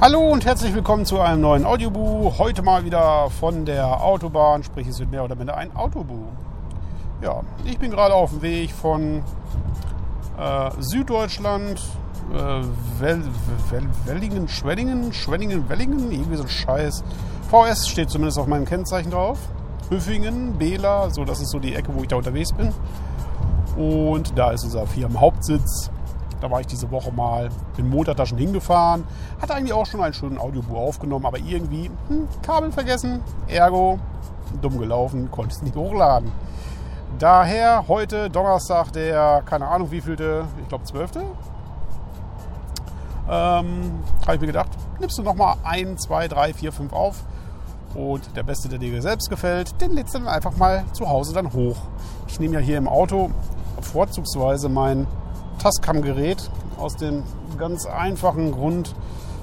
Hallo und herzlich willkommen zu einem neuen Audiobuch. Heute mal wieder von der Autobahn, sprich es wird mehr oder minder ein Autobuch. Ja, ich bin gerade auf dem Weg von Süddeutschland, Schwenningen, irgendwie so ein Scheiß. VS steht zumindest auf meinem Kennzeichen drauf. Hüffingen, Bela, so das ist so die Ecke, wo ich da unterwegs bin. Und da ist unser Firmenhauptsitz. Da war ich diese Woche mal, bin Montag da schon hingefahren. Hatte eigentlich auch schon einen schönen Audiobuch aufgenommen, aber irgendwie Kabel vergessen. Ergo, dumm gelaufen, konnte es nicht hochladen. Daher heute Donnerstag, der, keine Ahnung wievielte, ich glaube 12. Habe ich mir gedacht, nimmst du nochmal 1, 2, 3, 4, 5 auf. Und der Beste, der dir selbst gefällt, den lädst du dann einfach mal zu Hause dann hoch. Ich nehme ja hier im Auto vorzugsweise mein Tascam-Gerät aus dem ganz einfachen Grund,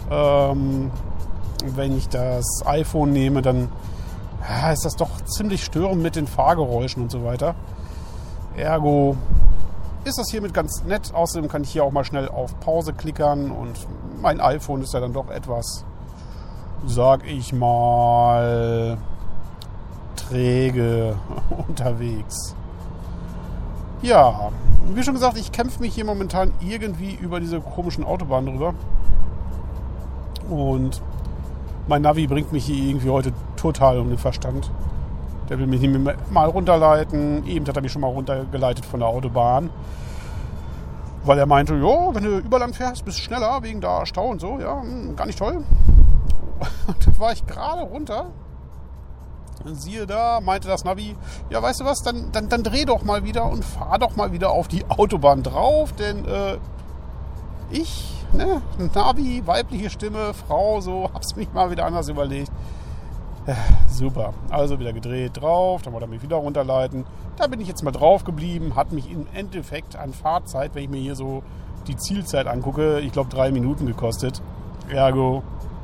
wenn ich das iPhone nehme, dann ist das doch ziemlich störend mit den Fahrgeräuschen und so weiter. Ergo ist das hiermit ganz nett. Außerdem kann ich hier auch mal schnell auf Pause klickern und mein iPhone ist ja dann doch etwas, sag ich mal, träge unterwegs. Ja, wie schon gesagt, ich kämpfe mich hier momentan irgendwie über diese komischen Autobahnen drüber. Und mein Navi bringt mich hier irgendwie heute total um den Verstand. Der will mich nicht mehr mal runterleiten. Eben hat er mich schon mal runtergeleitet von der Autobahn. Weil er meinte, jo, wenn du überland fährst, bist du schneller wegen da Stau und so. Ja, gar nicht toll. Und da war ich gerade runter. Siehe da, meinte das Navi, ja, weißt du was, dann dreh doch mal wieder und fahr doch mal wieder auf die Autobahn drauf, denn Navi, weibliche Stimme, Frau, so, hab's mich mal wieder anders überlegt. Super, also wieder gedreht drauf, dann wollte er mich wieder runterleiten. Da bin ich jetzt mal drauf geblieben, hat mich im Endeffekt an Fahrzeit, wenn ich mir hier so die Zielzeit angucke, ich glaube 3 Minuten gekostet. Ergo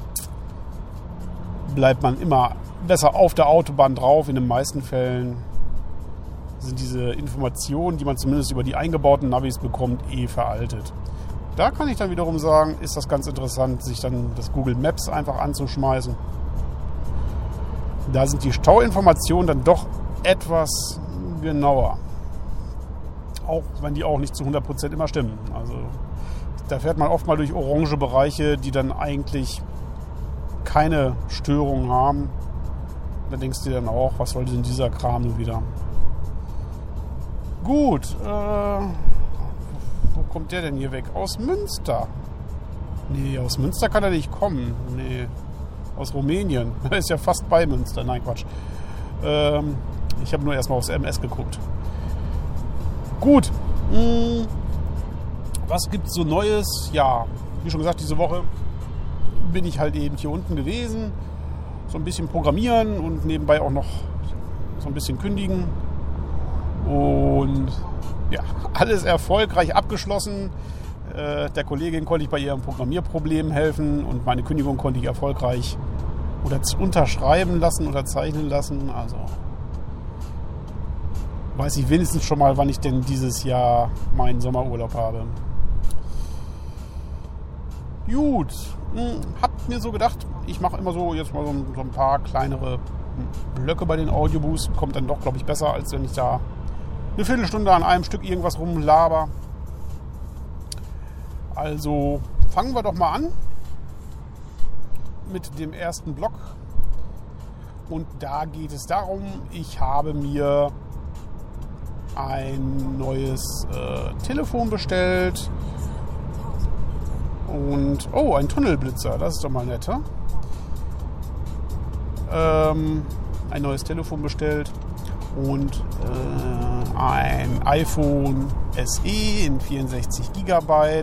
bleibt man immer besser auf der Autobahn drauf. In den meisten Fällen sind diese Informationen, die man zumindest über die eingebauten Navis bekommt, veraltet. Da kann ich dann wiederum sagen, ist das ganz interessant, sich dann das Google Maps einfach anzuschmeißen. Da sind die Stauinformationen dann doch etwas genauer. Auch wenn die auch nicht zu 100% immer stimmen. Also da fährt man oft mal durch orange Bereiche, die dann eigentlich keine Störungen haben. Da denkst du dir dann auch, was soll denn dieser Kram nun wieder? Gut, wo kommt der denn hier weg? Aus Münster. Nee, aus Münster kann er nicht kommen. Nee, aus Rumänien. Er ist ja fast bei Münster. Nein, Quatsch. Ich habe nur erstmal aufs MS geguckt. Gut. Was gibt's so Neues? Ja, wie schon gesagt, diese Woche bin ich halt eben hier unten gewesen. So ein bisschen programmieren und nebenbei auch noch so ein bisschen kündigen. Und ja, alles erfolgreich abgeschlossen. Der Kollegin konnte ich bei ihrem Programmierproblem helfen und meine Kündigung konnte ich erfolgreich unterschreiben lassen oder zeichnen lassen. Also weiß ich wenigstens schon mal, wann ich denn dieses Jahr meinen Sommerurlaub habe. Gut, hab mir so gedacht, ich mache immer so jetzt mal so ein paar kleinere Blöcke bei den Audiobooks. Kommt dann doch, glaube ich, besser, als wenn ich da eine Viertelstunde an einem Stück irgendwas rumlaber. Also fangen wir doch mal an mit dem ersten Block. Und da geht es darum, ich habe mir ein neues Telefon bestellt. Und, ein Tunnelblitzer, das ist doch mal nett. Ein neues Telefon bestellt und ein iPhone SE in 64 GB.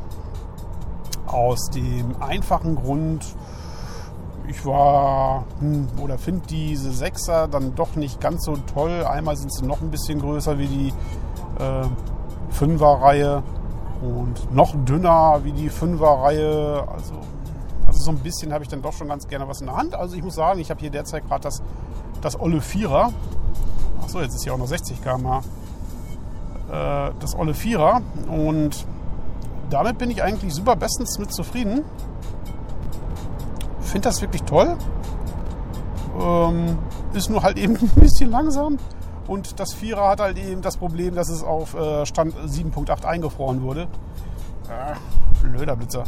Aus dem einfachen Grund, ich finde diese 6er dann doch nicht ganz so toll. Einmal sind sie noch ein bisschen größer wie die 5er-Reihe. Und noch dünner wie die 5er-Reihe. Also so ein bisschen habe ich dann doch schon ganz gerne was in der Hand. Also ich muss sagen, ich habe hier derzeit gerade das olle 4er. Achso, jetzt ist hier auch noch 60 km/h. Das olle 4er. Und damit bin ich eigentlich super bestens mit zufrieden. finde das wirklich toll. Ist nur halt eben ein bisschen langsam. Und das 4er hat halt eben das Problem, dass es auf Stand 7.8 eingefroren wurde. Blöder Blitzer.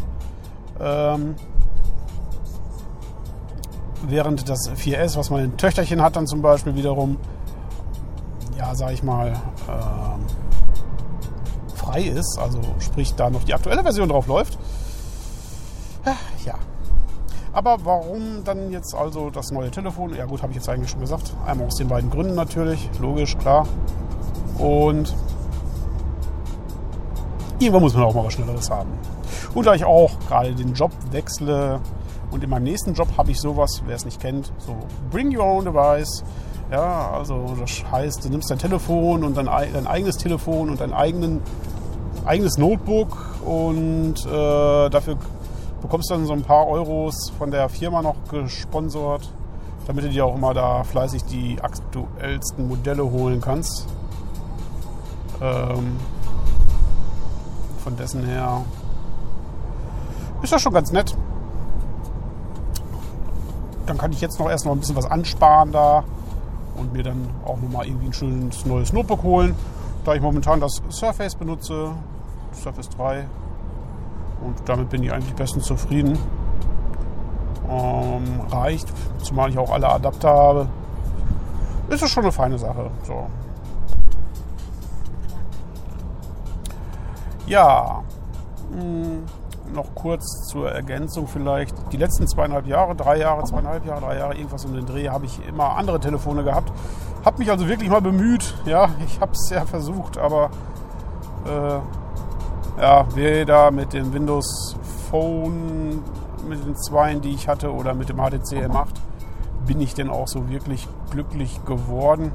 Während das 4S, was mein Töchterchen hat, dann zum Beispiel wiederum, ja, sag ich mal, frei ist. Also sprich, da noch die aktuelle Version drauf läuft. Ja. Aber warum dann jetzt also das neue Telefon? Ja gut, habe ich jetzt eigentlich schon gesagt. Einmal aus den beiden Gründen natürlich, logisch, klar. Und irgendwann muss man auch mal was Schnelleres haben. Und da ich auch gerade den Job wechsle und in meinem nächsten Job habe ich sowas, wer es nicht kennt, so Bring Your Own Device. Ja, also das heißt, du nimmst dein Telefon und dein eigenes Telefon und dein eigenes Notebook und dafür bekommst dann so ein paar Euros von der Firma noch gesponsert, damit du dir auch immer da fleißig die aktuellsten Modelle holen kannst. Von dessen her ist das schon ganz nett. Dann kann ich jetzt noch erst noch ein bisschen was ansparen da und mir dann auch nochmal irgendwie ein schönes neues Notebook holen, da ich momentan das Surface benutze, Surface 3. Und damit bin ich eigentlich bestens zufrieden. Reicht, zumal ich auch alle Adapter habe. Ist das schon eine feine Sache. So. Ja, noch kurz zur Ergänzung vielleicht. Die letzten 3 Jahre, irgendwas um den Dreh, habe ich immer andere Telefone gehabt. Habe mich also wirklich mal bemüht. Ja, ich habe es ja versucht, aber weder mit dem Windows Phone, mit den 2, die ich hatte, oder mit dem HTC M8 bin ich denn auch so wirklich glücklich geworden.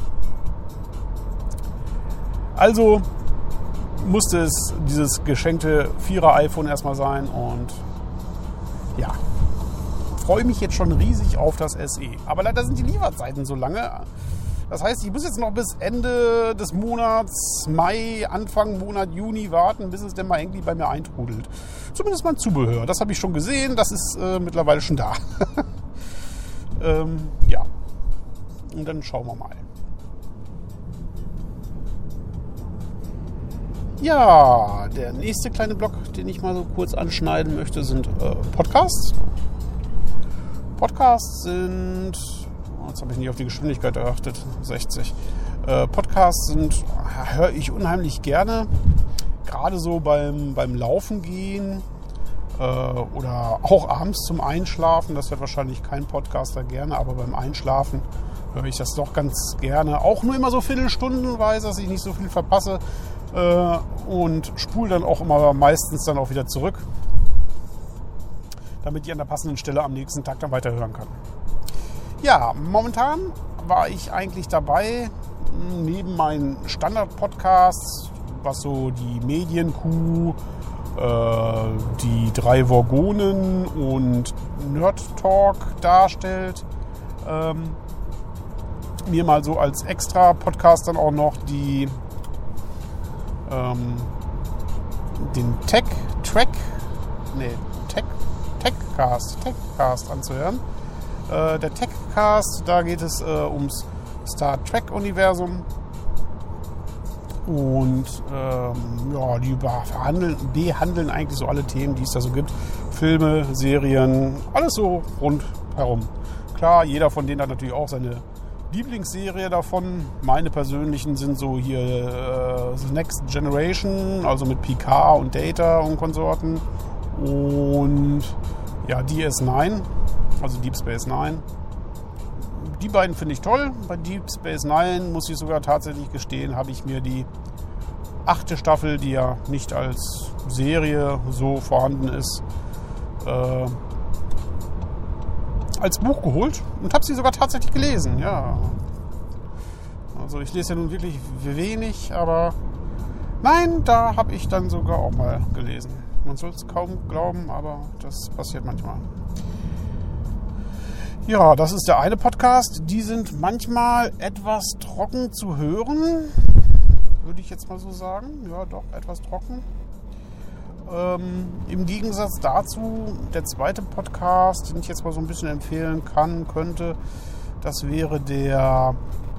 Also musste es dieses geschenkte 4er iPhone erstmal sein und ja, freue mich jetzt schon riesig auf das SE. Aber leider sind die Lieferzeiten so lange. Das heißt, ich muss jetzt noch bis Ende des Monats Mai, Anfang Monat Juni warten, bis es denn mal irgendwie bei mir eintrudelt. Zumindest mein Zubehör. Das habe ich schon gesehen. Das ist mittlerweile schon da. Ja. Und dann schauen wir mal. Ja, der nächste kleine Block, den ich mal so kurz anschneiden möchte, sind Podcasts. Podcasts sind... Jetzt habe ich nicht auf die Geschwindigkeit geachtet. 60. Podcasts höre ich unheimlich gerne. Gerade so beim Laufen gehen oder auch abends zum Einschlafen. Das hört wahrscheinlich kein Podcaster gerne, aber beim Einschlafen höre ich das doch ganz gerne. Auch nur immer so viertelstundenweise, dass ich nicht so viel verpasse. Und spule dann auch immer meistens dann auch wieder zurück, damit ich an der passenden Stelle am nächsten Tag dann weiterhören kann. Ja, momentan war ich eigentlich dabei, neben meinen Standard-Podcasts, was so die Medienkuh, die 3 Vorgonen und Nerd Talk darstellt, mir mal so als Extra-Podcast dann auch noch den Techcast anzuhören. Der Techcast, da geht es ums Star Trek-Universum und die behandeln eigentlich so alle Themen, die es da so gibt. Filme, Serien, alles so rundherum. Klar, jeder von denen hat natürlich auch seine Lieblingsserie davon. Meine persönlichen sind so hier The Next Generation, also mit Picard und Data und Konsorten. Und ja, DS9, also Deep Space Nine. Die beiden finde ich toll. Bei Deep Space Nine, muss ich sogar tatsächlich gestehen, habe ich mir die 8. Staffel, die ja nicht als Serie so vorhanden ist, als Buch geholt und habe sie sogar tatsächlich gelesen. Ja. Also ich lese ja nun wirklich wenig, aber nein, da habe ich dann sogar auch mal gelesen. Man soll es kaum glauben, aber das passiert manchmal. Ja, das ist der eine Podcast. Die sind manchmal etwas trocken zu hören, würde ich jetzt mal so sagen. Ja, doch, etwas trocken. Im Gegensatz dazu, der zweite Podcast, den ich jetzt mal so ein bisschen empfehlen könnte, das wäre der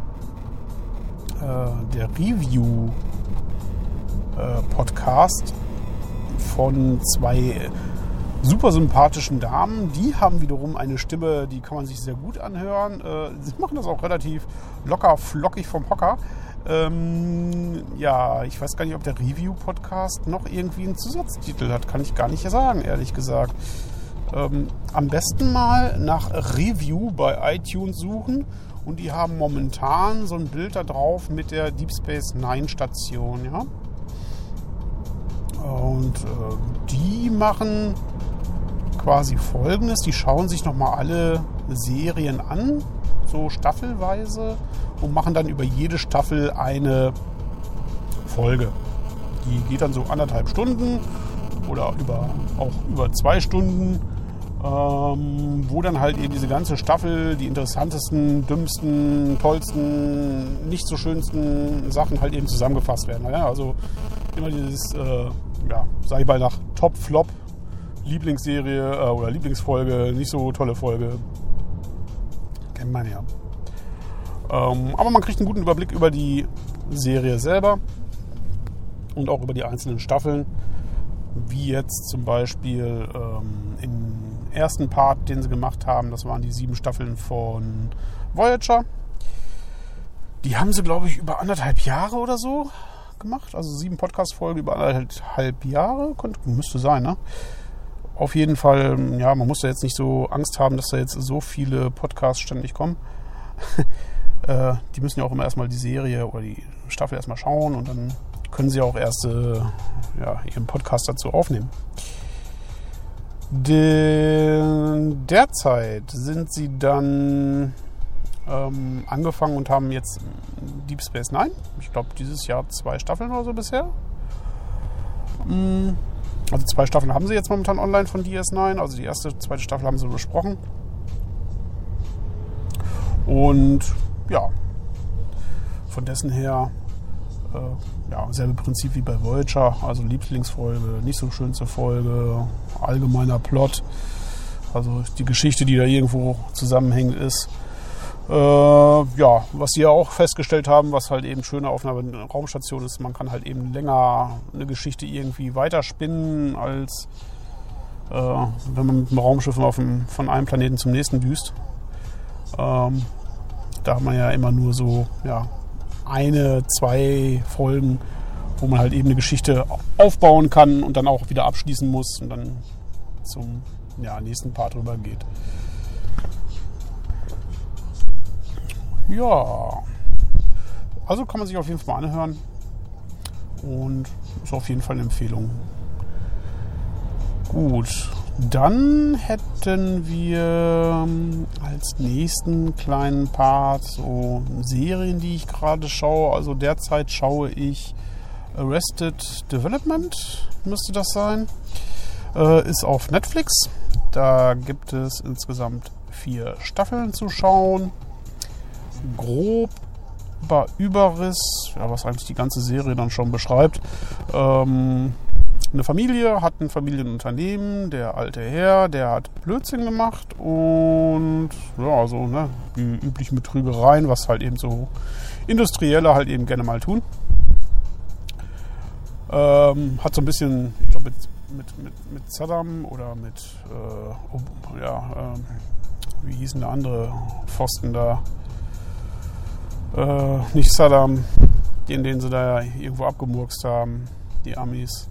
Review-Podcast von zwei super sympathischen Damen. Die haben wiederum eine Stimme, die kann man sich sehr gut anhören. Sie machen das auch relativ locker, flockig vom Hocker. Ich weiß gar nicht, ob der Review-Podcast noch irgendwie einen Zusatztitel hat. Kann ich gar nicht sagen, ehrlich gesagt. Am besten mal nach Review bei iTunes suchen. Und die haben momentan so ein Bild da drauf mit der Deep Space Nine Station. Ja? Und die machen quasi Folgendes. Die schauen sich nochmal alle Serien an, so staffelweise, und machen dann über jede Staffel eine Folge. Die geht dann so 1,5 Stunden oder auch über 2 Stunden, wo dann halt eben diese ganze Staffel, die interessantesten, dümmsten, tollsten, nicht so schönsten Sachen halt eben zusammengefasst werden. Ja, also immer dieses, sag ich mal, nach Top, Flop, Lieblingsserie oder Lieblingsfolge, nicht so tolle Folge. Kennt man ja. Aber man kriegt einen guten Überblick über die Serie selber und auch über die einzelnen Staffeln. Wie jetzt zum Beispiel im ersten Part, den sie gemacht haben, das waren die 7 Staffeln von Voyager. Die haben sie, glaube ich, über 1,5 Jahre oder so gemacht. Also 7 Podcast-Folgen über 1,5 Jahre. Müsste sein, ne? Auf jeden Fall, ja, man muss da jetzt nicht so Angst haben, dass da jetzt so viele Podcasts ständig kommen. Die müssen ja auch immer erstmal die Serie oder die Staffel erstmal schauen und dann können sie auch erst ihren Podcast dazu aufnehmen. Derzeit sind sie dann angefangen und haben jetzt Deep Space Nine. Ich glaube, dieses Jahr 2 Staffeln oder so bisher. Also 2 Staffeln haben sie jetzt momentan online von DS9. Also die erste, zweite Staffel haben sie besprochen. Und ja, von dessen her selbe Prinzip wie bei Voyager. Also Lieblingsfolge, nicht so schönste Folge, allgemeiner Plot. Also die Geschichte, die da irgendwo zusammenhängend ist. Was sie ja auch festgestellt haben, was halt eben schöner auf einer Raumstation ist, man kann halt eben länger eine Geschichte irgendwie weiterspinnen, als wenn man mit dem Raumschiff von einem Planeten zum nächsten düst. Da hat man ja immer nur so 1, 2 Folgen, wo man halt eben eine Geschichte aufbauen kann und dann auch wieder abschließen muss und dann zum nächsten Part rübergeht. Ja, also kann man sich auf jeden Fall mal anhören und ist auf jeden Fall eine Empfehlung. Gut, dann hätten wir als nächsten kleinen Part so Serien, die ich gerade schaue. Also derzeit schaue ich Arrested Development, müsste das sein. Ist auf Netflix. Da gibt es insgesamt 4 Staffeln zu schauen. Grober Überriss, was eigentlich die ganze Serie dann schon beschreibt. Eine Familie hat ein Familienunternehmen, der alte Herr, der hat Blödsinn gemacht und die üblichen Betrügereien, was halt eben so Industrielle halt eben gerne mal tun. Hat so ein bisschen, ich glaube mit Saddam oder wie hießen der andere Pfosten da? Nicht Saddam, den sie da irgendwo abgemurkst haben, die Amis.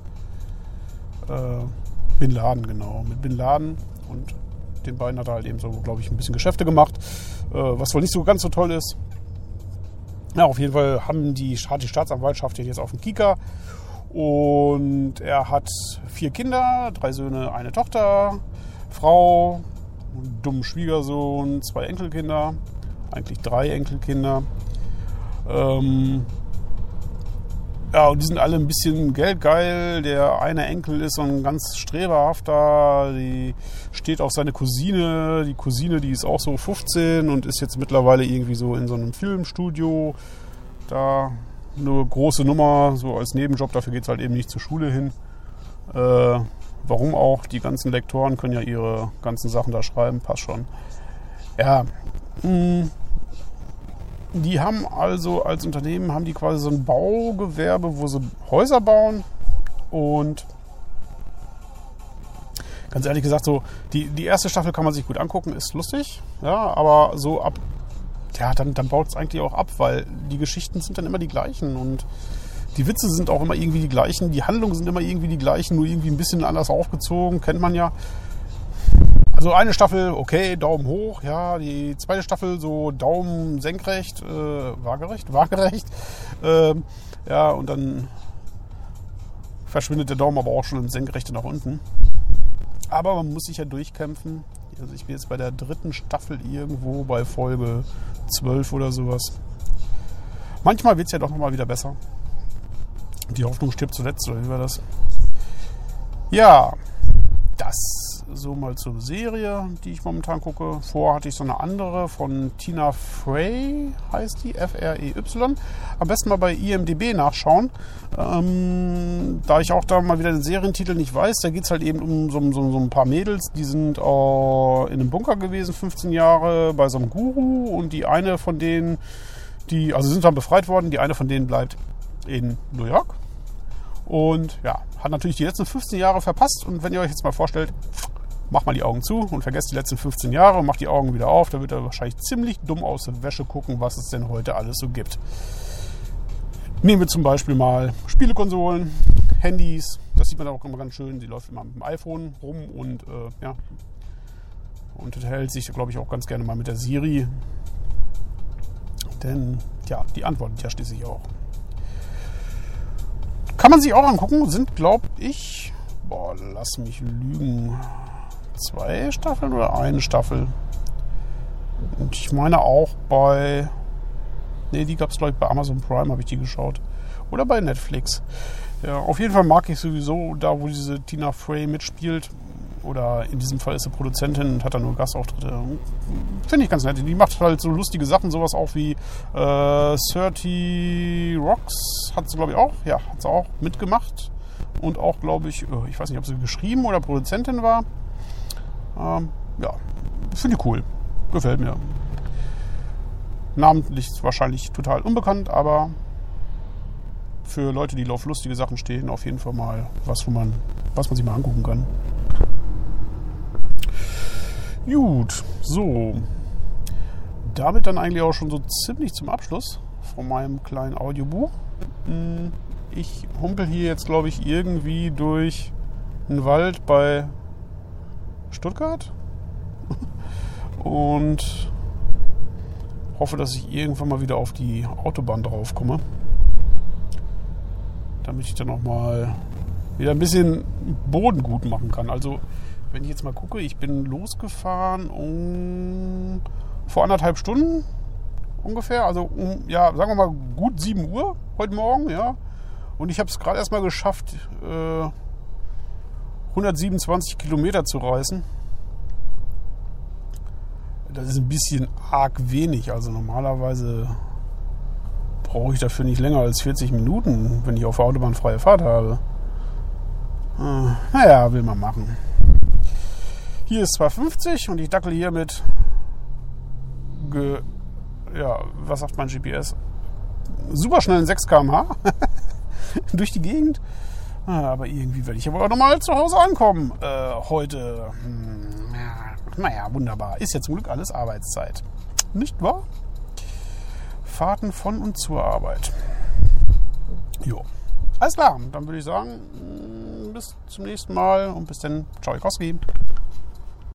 Bin Laden, genau. Mit Bin Laden und den beiden hat er halt eben so, glaube ich, ein bisschen Geschäfte gemacht, was wohl nicht so ganz so toll ist. Ja, auf jeden Fall hat die Staatsanwaltschaft den jetzt auf dem Kieker und er hat 4 Kinder, 3 Söhne, eine Tochter, Frau, einen dummen Schwiegersohn, 2 Enkelkinder, eigentlich 3 Enkelkinder. Und die sind alle ein bisschen geldgeil. Der eine Enkel ist so ein ganz streberhafter, die steht auf seine Cousine. Die Cousine, die ist auch so 15 und ist jetzt mittlerweile irgendwie so in so einem Filmstudio. Da eine große Nummer, so als Nebenjob, dafür geht es halt eben nicht zur Schule hin. Warum auch? Die ganzen Lektoren können ja ihre ganzen Sachen da schreiben, passt schon. Ja, die haben also als Unternehmen haben die quasi so ein Baugewerbe, wo sie Häuser bauen und ganz ehrlich gesagt, so die erste Staffel kann man sich gut angucken, ist lustig, ja, aber so ab, ja, dann baut es eigentlich auch ab, weil die Geschichten sind dann immer die gleichen und die Witze sind auch immer irgendwie die gleichen, die Handlungen sind immer irgendwie die gleichen, nur irgendwie ein bisschen anders aufgezogen, kennt man ja. Also eine Staffel, okay, Daumen hoch, ja, die zweite Staffel so Daumen senkrecht, waagerecht, ja, und dann verschwindet der Daumen aber auch schon im Senkrechte nach unten. Aber man muss sich ja durchkämpfen. Also ich bin jetzt bei der 3. Staffel irgendwo bei Folge 12 oder sowas. Manchmal wird es ja doch nochmal wieder besser. Die Hoffnung stirbt zuletzt, oder wie war das? Ja, das so mal zur Serie, die ich momentan gucke. Vorher hatte ich so eine andere von Tina Fey, heißt die, F-R-E-Y. Am besten mal bei IMDb nachschauen. Da ich auch da mal wieder den Serientitel nicht weiß, da geht es halt eben um so ein paar Mädels, die sind in einem Bunker gewesen, 15 Jahre, bei so einem Guru und die eine von denen, also sind dann befreit worden, die eine von denen bleibt in New York und ja, hat natürlich die letzten 15 Jahre verpasst und wenn ihr euch jetzt mal vorstellt, macht mal die Augen zu und vergesst die letzten 15 Jahre und macht die Augen wieder auf, da wird er wahrscheinlich ziemlich dumm aus der Wäsche gucken, was es denn heute alles so gibt. Nehmen wir zum Beispiel mal Spielekonsolen, Handys, das sieht man auch immer ganz schön, die läuft immer mit dem iPhone rum und ja, und unterhält sich, glaube ich, auch ganz gerne mal mit der Siri, denn ja, die antwortet ja schließlich auch. Kann man sich auch angucken, sind, glaube ich, lass mich lügen, 2 Staffeln oder 1 Staffel. Und ich meine auch die gab es, glaube ich, bei Amazon Prime, habe ich die geschaut. Oder bei Netflix. Ja, auf jeden Fall mag ich sowieso da, wo diese Tina Fey mitspielt. Oder in diesem Fall ist sie Produzentin und hat da nur Gastauftritte. Finde ich ganz nett. Die macht halt so lustige Sachen, sowas auch wie 30 Rocks hat sie, glaube ich, auch. Ja, hat sie auch mitgemacht. Und auch, glaube ich weiß nicht, ob sie geschrieben oder Produzentin war. Ja, finde ich cool. Gefällt mir. Namentlich wahrscheinlich total unbekannt, aber für Leute, die auf lustige Sachen stehen, auf jeden Fall mal was man sich mal angucken kann. Gut, so. Damit dann eigentlich auch schon so ziemlich zum Abschluss von meinem kleinen Audiobuch. Ich humpel hier jetzt, glaube ich, irgendwie durch einen Wald bei Stuttgart und hoffe, dass ich irgendwann mal wieder auf die Autobahn drauf komme, damit ich dann auch mal wieder ein bisschen Boden gut machen kann. Also wenn ich jetzt mal gucke, ich bin losgefahren vor 1,5 Stunden ungefähr, also sagen wir mal gut 7 Uhr heute Morgen, ja. Und ich habe es gerade erst mal geschafft, 127 Kilometer zu reißen. Das ist ein bisschen arg wenig, also normalerweise brauche ich dafür nicht länger als 40 Minuten, wenn ich auf der Autobahn freie Fahrt habe. Naja, will man machen. Hier ist 250 und ich dackel hier mit was sagt mein GPS? Superschnellen 6 km/h durch die Gegend. Aber irgendwie werde ich aber auch nochmal zu Hause ankommen heute. Naja, wunderbar. Ist ja zum Glück alles Arbeitszeit. Nicht wahr? Fahrten von und zur Arbeit. Jo. Alles klar. Dann würde ich sagen, bis zum nächsten Mal und bis dann. Ciao, Kowski.